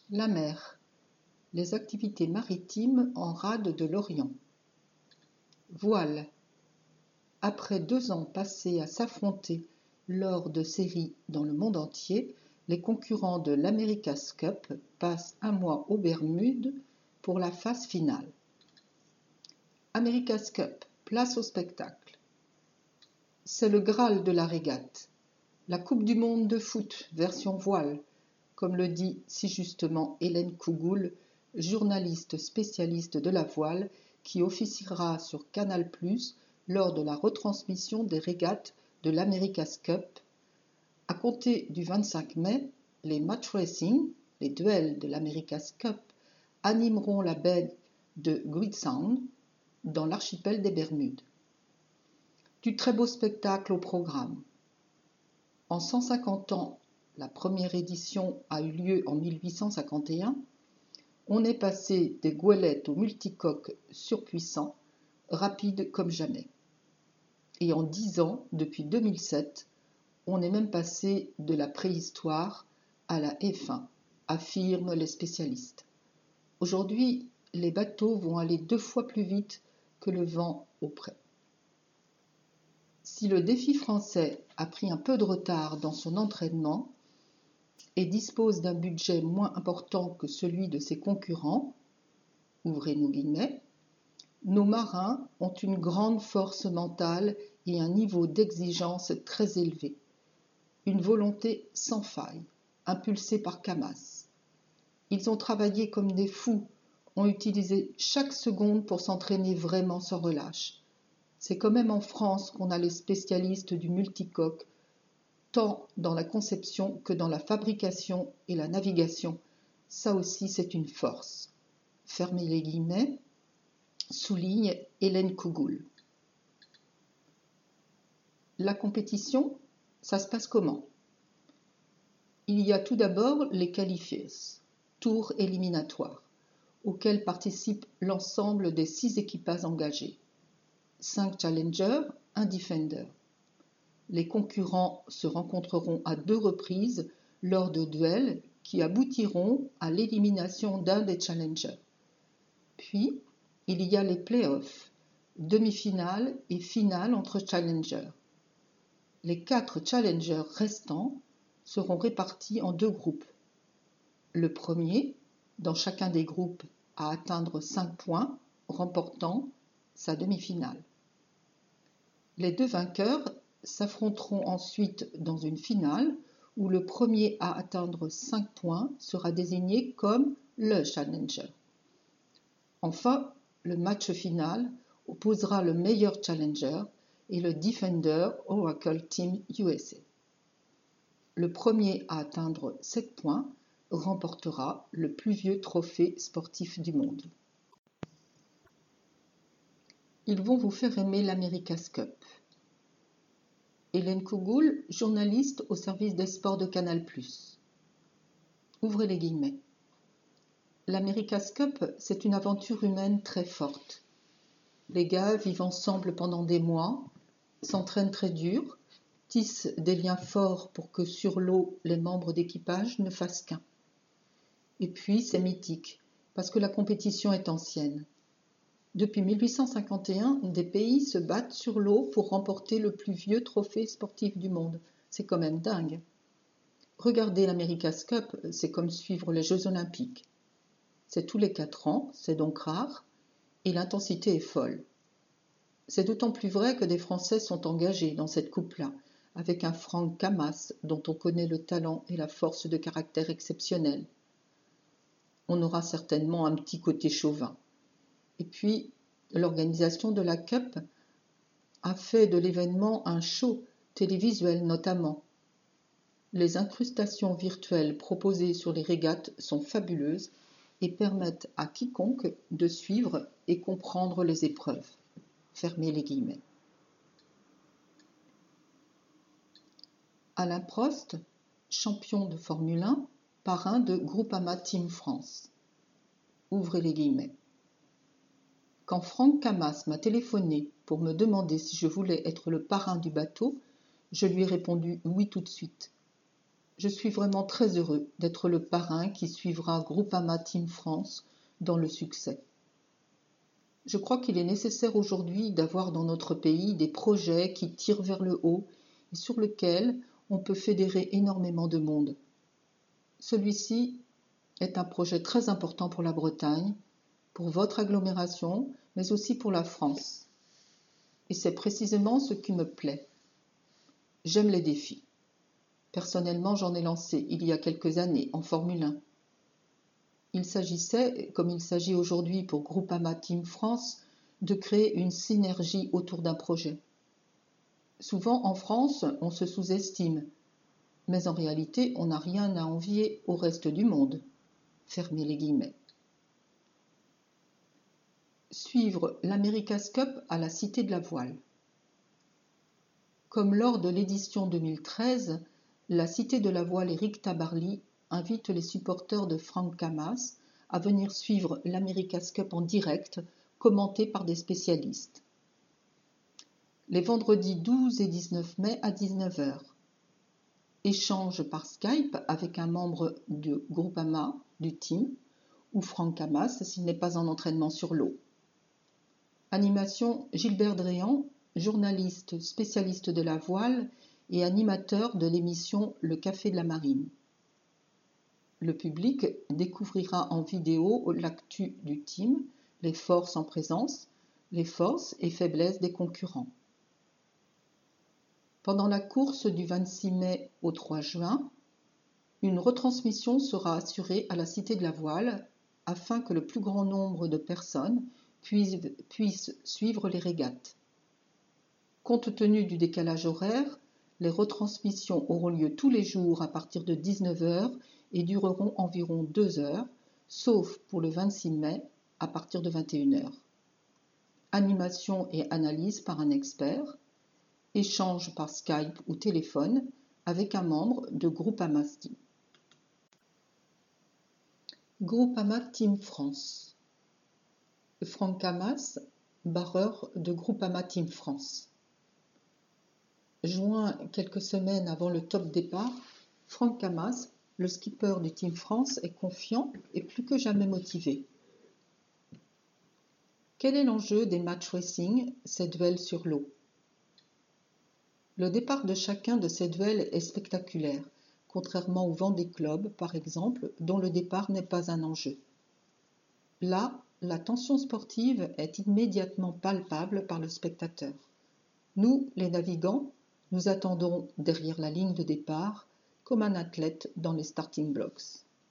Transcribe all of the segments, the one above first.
La mer. Les activités maritimes en rade de l'Orient. Voile. Après 2 ans passés à s'affronter lors de séries dans le monde entier, les concurrents de l'America's Cup passent un mois aux Bermudes pour la phase finale. America's Cup, place au spectacle. C'est le Graal de la régate. La Coupe du monde de foot, version voile, comme le dit si justement Hélène Cougoul, journaliste spécialiste de la voile, qui officiera sur Canal+ lors de la retransmission des régates de l'America's Cup. À compter du 25 mai, les match racing, les duels de l'America's Cup, animeront la baie de Great Sound, dans l'archipel des Bermudes. Du très beau spectacle au programme. En 150 ans, la première édition a eu lieu en 1851, on est passé des goélettes aux multicoques surpuissants, rapides comme jamais. Et en 10 ans, depuis 2007, on est même passé de la préhistoire à la F1, affirment les spécialistes. Aujourd'hui, les bateaux vont aller 2 fois plus vite que le vent auprès. Si le défi français a pris un peu de retard dans son entraînement et dispose d'un budget moins important que celui de ses concurrents, ouvrez nos guillemets, nos marins ont une grande force mentale et un niveau d'exigence très élevé, une volonté sans faille, impulsée par Camas. Ils ont travaillé comme des fous, ont utilisé chaque seconde pour s'entraîner vraiment sans relâche. C'est quand même en France qu'on a les spécialistes du multicoque, tant dans la conception que dans la fabrication et la navigation. Ça aussi, c'est une force. Fermez les guillemets, souligne Hélène Cougoul. La compétition, ça se passe comment ? Il y a tout d'abord les qualifiers, tour éliminatoire, auxquels participent l'ensemble des 6 équipages engagés. 5 challengers, 1 defender. Les concurrents se rencontreront à 2 reprises lors de duels qui aboutiront à l'élimination d'un des challengers. Puis, il y a les playoffs, demi-finale et finale entre challengers. Les 4 challengers restants seront répartis en 2 groupes. Le premier, dans chacun des groupes, à atteindre 5 points, remportant sa demi-finale. Les 2 vainqueurs s'affronteront ensuite dans une finale où le premier à atteindre 5 points sera désigné comme le challenger. Enfin, le match final opposera le meilleur challenger et le defender Oracle Team USA. Le premier à atteindre 7 points remportera le plus vieux trophée sportif du monde. Ils vont vous faire aimer l'America's Cup. Hélène Cougoul, journaliste au service des sports de Canal+. Ouvrez les guillemets. L'America's Cup, c'est une aventure humaine très forte. Les gars vivent ensemble pendant des mois, s'entraînent très dur, tissent des liens forts pour que sur l'eau, les membres d'équipage ne fassent qu'un. Et puis, c'est mythique, parce que la compétition est ancienne. Depuis 1851, des pays se battent sur l'eau pour remporter le plus vieux trophée sportif du monde. C'est quand même dingue. Regardez l'America's Cup, c'est comme suivre les Jeux Olympiques. C'est tous les 4 ans, c'est donc rare, et l'intensité est folle. C'est d'autant plus vrai que des Français sont engagés dans cette coupe-là, avec un Franck Camas dont on connaît le talent et la force de caractère exceptionnelle. On aura certainement un petit côté chauvin. Et puis, l'organisation de la Cup a fait de l'événement un show télévisuel notamment. Les incrustations virtuelles proposées sur les régates sont fabuleuses et permettent à quiconque de suivre et comprendre les épreuves. Fermez les guillemets. Alain Prost, champion de Formule 1, parrain de Groupama Team France. Ouvrez les guillemets. Quand Franck Camas m'a téléphoné pour me demander si je voulais être le parrain du bateau, je lui ai répondu oui tout de suite. Je suis vraiment très heureux d'être le parrain qui suivra Groupama Team France dans le succès. Je crois qu'il est nécessaire aujourd'hui d'avoir dans notre pays des projets qui tirent vers le haut et sur lesquels on peut fédérer énormément de monde. Celui-ci est un projet très important pour la Bretagne, pour votre agglomération, mais aussi pour la France. Et c'est précisément ce qui me plaît. J'aime les défis. Personnellement, j'en ai lancé il y a quelques années en Formule 1. Il s'agissait, comme il s'agit aujourd'hui pour Groupama Team France, de créer une synergie autour d'un projet. Souvent en France, on se sous-estime, mais en réalité, on n'a rien à envier au reste du monde. Fermez les guillemets. Suivre l'America's Cup à la Cité de la Voile. Comme lors de l'édition 2013, la Cité de la Voile Éric Tabarly invite les supporters de Franck Camas à venir suivre l'America's Cup en direct, commenté par des spécialistes. Les vendredis 12 et 19 mai à 19h. Échange par Skype avec un membre de Groupama, du team, ou Franck Camas s'il n'est pas en entraînement sur l'eau. Animation Gilbert Dréan, journaliste spécialiste de la voile et animateur de l'émission Le Café de la Marine. Le public découvrira en vidéo l'actu du team, les forces en présence, les forces et faiblesses des concurrents. Pendant la course du 26 mai au 3 juin, une retransmission sera assurée à la Cité de la Voile afin que le plus grand nombre de personnes puissent suivre les régates. Compte tenu du décalage horaire, les retransmissions auront lieu tous les jours à partir de 19h et dureront environ 2 heures, sauf pour le 26 mai à partir de 21h. Animation et analyse par un expert, échange par Skype ou téléphone avec un membre de Groupama Team. Groupama Team France. Franck Camas, barreur de Groupama Team France. Joint quelques semaines avant le top départ, Franck Camas, le skipper du Team France, est confiant et plus que jamais motivé. Quel est l'enjeu des match racing, ces duels sur l'eau? Le départ de chacun de ces duels est spectaculaire, contrairement au Vendée Globe, par exemple, dont le départ n'est pas un enjeu. Là, la tension sportive est immédiatement palpable par le spectateur. Nous, les navigants, nous attendons derrière la ligne de départ comme un athlète dans les starting blocks.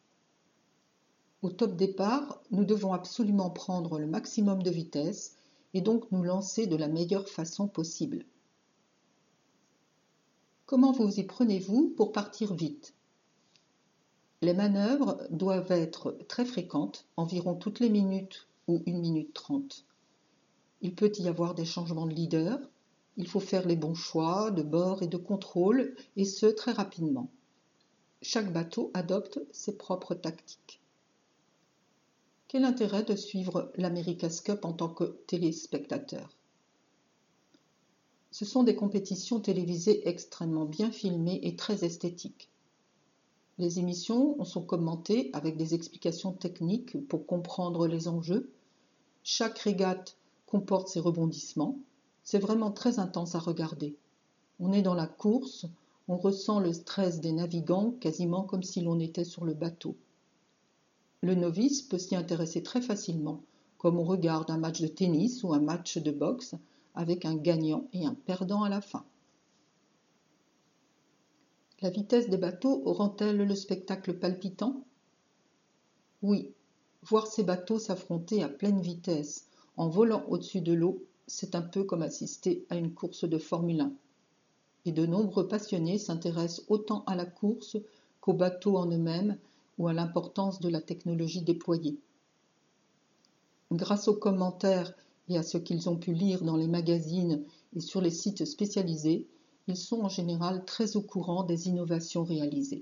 Au top départ, nous devons absolument prendre le maximum de vitesse et donc nous lancer de la meilleure façon possible. Comment vous y prenez-vous pour partir vite? Les manœuvres doivent être très fréquentes, environ toutes les minutes ou 1 minute 30. Il peut y avoir des changements de leader, il faut faire les bons choix de bord et de contrôle, et ce très rapidement. Chaque bateau adopte ses propres tactiques. Quel intérêt de suivre l'America's Cup en tant que téléspectateur? Ce sont des compétitions télévisées extrêmement bien filmées et très esthétiques. Les émissions sont commentées avec des explications techniques pour comprendre les enjeux. Chaque régate comporte ses rebondissements. C'est vraiment très intense à regarder. On est dans la course, on ressent le stress des navigants quasiment comme si l'on était sur le bateau. Le novice peut s'y intéresser très facilement, comme on regarde un match de tennis ou un match de boxe avec un gagnant et un perdant à la fin. La vitesse des bateaux rend-elle le spectacle palpitant? Oui, voir ces bateaux s'affronter à pleine vitesse en volant au-dessus de l'eau, c'est un peu comme assister à une course de Formule 1. Et de nombreux passionnés s'intéressent autant à la course qu'aux bateaux en eux-mêmes ou à l'importance de la technologie déployée. Grâce aux commentaires et à ce qu'ils ont pu lire dans les magazines et sur les sites spécialisés, ils sont en général très au courant des innovations réalisées.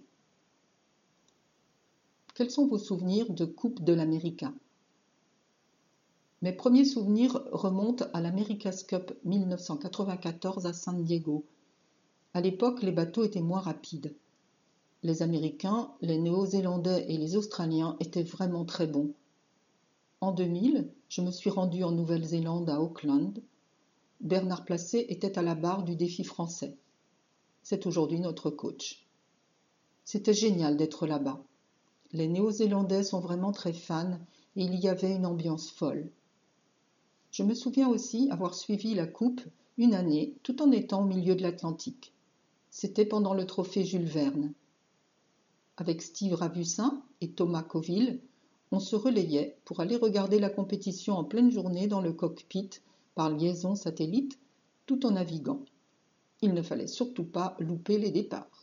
Quels sont vos souvenirs de Coupe de l'América? Mes premiers souvenirs remontent à l'America's Cup 1994 à San Diego. À l'époque, les bateaux étaient moins rapides. Les Américains, les Néo-Zélandais et les Australiens étaient vraiment très bons. En 2000, je me suis rendue en Nouvelle-Zélande à Auckland. Bernard Placé était à la barre du défi français. C'est aujourd'hui notre coach. C'était génial d'être là-bas. Les Néo-Zélandais sont vraiment très fans et il y avait une ambiance folle. Je me souviens aussi avoir suivi la Coupe une année tout en étant au milieu de l'Atlantique. C'était pendant le trophée Jules Verne. Avec Steve Ravussin et Thomas Coville, on se relayait pour aller regarder la compétition en pleine journée dans le cockpit par liaison satellite tout en naviguant. Il ne fallait surtout pas louper les départs.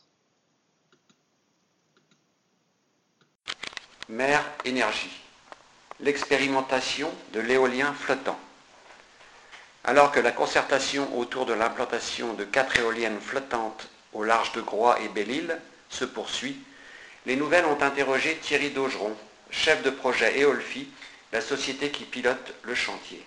Mer Énergie, l'expérimentation de l'éolien flottant. Alors que la concertation autour de l'implantation de 4 éoliennes flottantes au large de Groix et Belle-Île se poursuit, les nouvelles ont interrogé Thierry Daugeron, chef de projet Eolfi, la société qui pilote le chantier.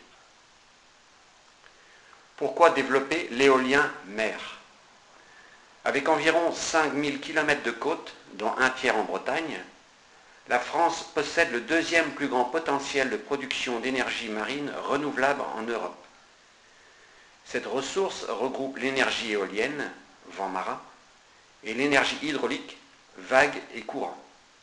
Pourquoi développer l'éolien mer? Avec environ 5000 km de côte, dont un tiers en Bretagne, la France possède le deuxième plus grand potentiel de production d'énergie marine renouvelable en Europe. Cette ressource regroupe l'énergie éolienne, vent marin, et l'énergie hydraulique, vagues et courants.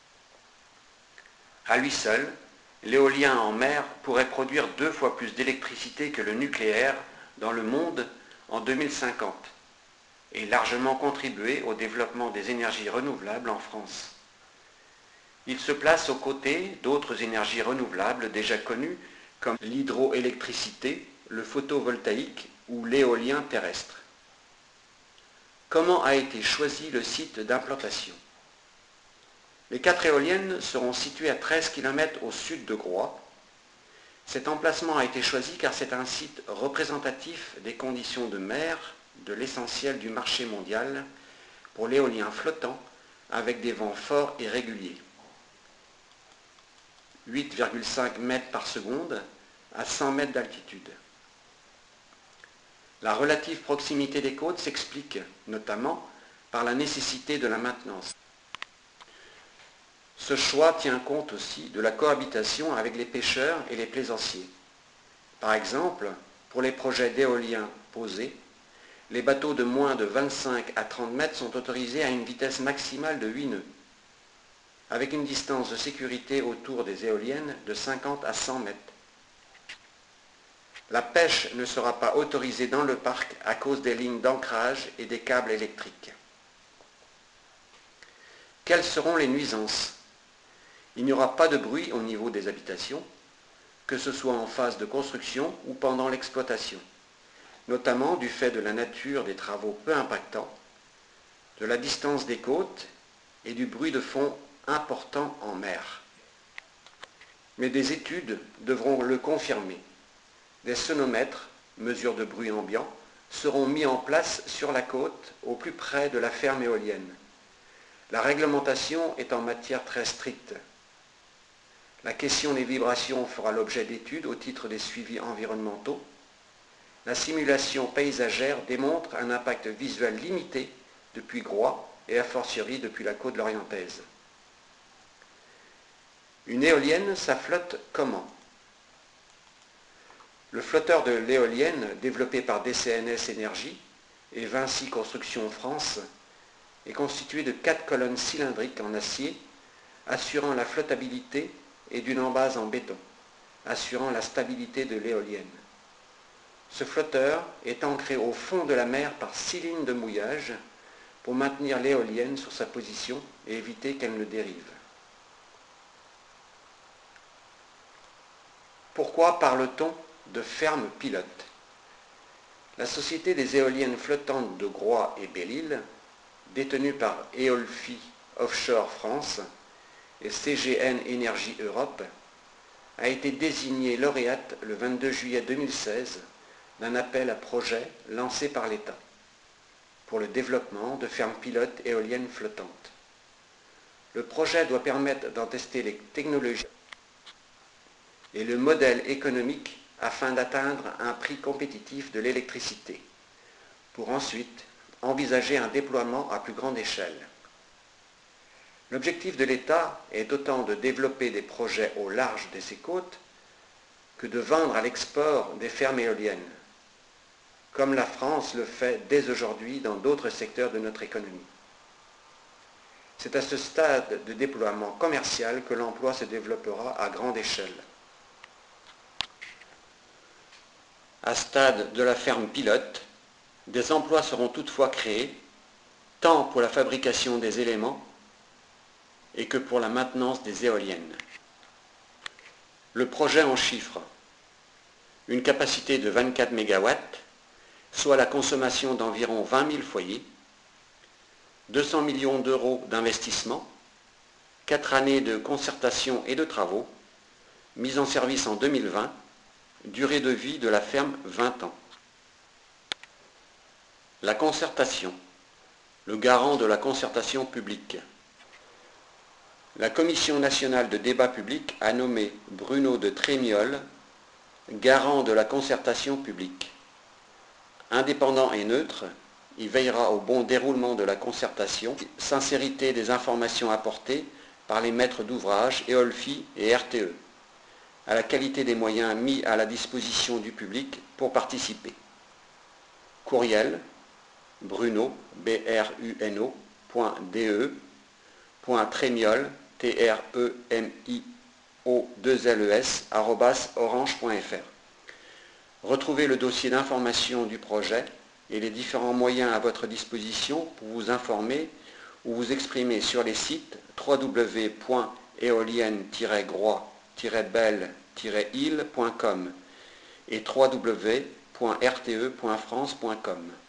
À lui seul, l'éolien en mer pourrait produire 2 fois plus d'électricité que le nucléaire dans le monde en 2050 et largement contribuer au développement des énergies renouvelables en France. Il se place aux côtés d'autres énergies renouvelables déjà connues comme l'hydroélectricité, le photovoltaïque ou l'éolien terrestre. Comment a été choisi le site d'implantation? Les 4 éoliennes seront situées à 13 km au sud de Groix. Cet emplacement a été choisi car c'est un site représentatif des conditions de mer de l'essentiel du marché mondial pour l'éolien flottant avec des vents forts et réguliers. 8,5 mètres par seconde à 100 mètres d'altitude. La relative proximité des côtes s'explique notamment par la nécessité de la maintenance. Ce choix tient compte aussi de la cohabitation avec les pêcheurs et les plaisanciers. Par exemple, pour les projets d'éolien posés, les bateaux de moins de 25 à 30 mètres sont autorisés à une vitesse maximale de 8 nœuds, avec une distance de sécurité autour des éoliennes de 50 à 100 mètres. La pêche ne sera pas autorisée dans le parc à cause des lignes d'ancrage et des câbles électriques. Quelles seront les nuisances? Il n'y aura pas de bruit au niveau des habitations, que ce soit en phase de construction ou pendant l'exploitation, notamment du fait de la nature des travaux peu impactants, de la distance des côtes et du bruit de fond important en mer. Mais des études devront le confirmer. Des sonomètres, mesures de bruit ambiant, seront mis en place sur la côte au plus près de la ferme éolienne. La réglementation est en matière très stricte. La question des vibrations fera l'objet d'études au titre des suivis environnementaux. La simulation paysagère démontre un impact visuel limité depuis Groix et a fortiori depuis la côte lorientaise. Une éolienne, ça flotte comment? Le flotteur de l'éolienne, développé par DCNS Énergie et Vinci Construction France, est constitué de 4 colonnes cylindriques en acier, assurant la flottabilité, et d'une embase en béton, assurant la stabilité de l'éolienne. Ce flotteur est ancré au fond de la mer par 6 lignes de mouillage pour maintenir l'éolienne sur sa position et éviter qu'elle ne dérive. Pourquoi parle-t-on de ferme pilote? La société des éoliennes flottantes de Groix et Belle-Île, détenue par Eolfi Offshore France et CGN Énergie Europe, a été désignée lauréate le 22 juillet 2016 d'un appel à projet lancé par l'État pour le développement de fermes pilotes éoliennes flottantes. Le projet doit permettre d'en tester les technologies et le modèle économique afin d'atteindre un prix compétitif de l'électricité, pour ensuite envisager un déploiement à plus grande échelle. L'objectif de l'État est autant de développer des projets au large de ses côtes que de vendre à l'export des fermes éoliennes, comme la France le fait dès aujourd'hui dans d'autres secteurs de notre économie. C'est à ce stade de déploiement commercial que l'emploi se développera à grande échelle. À stade de la ferme pilote, des emplois seront toutefois créés, tant pour la fabrication des éléments et que pour la maintenance des éoliennes. Le projet en chiffres: une capacité de 24 MW, soit la consommation d'environ 20 000 foyers, 200 millions d'euros d'investissement, 4 années de concertation et de travaux, mise en service en 2020, durée de vie de la ferme 20 ans. La concertation, le garant de la concertation publique. La Commission nationale de débat public a nommé Bruno de Trémiol garant de la concertation publique. Indépendant et neutre, il veillera au bon déroulement de la concertation, sincérité des informations apportées par les maîtres d'ouvrage, EOLFI et RTE, à la qualité des moyens mis à la disposition du public pour participer. Courriel: Bruno, bruno.de.tremiol, tremio2les@orange.fr. Retrouvez le dossier d'information du projet et les différents moyens à votre disposition pour vous informer ou vous exprimer sur les sites www.éolienne-groix-belle-île.com et www.rte.france.com.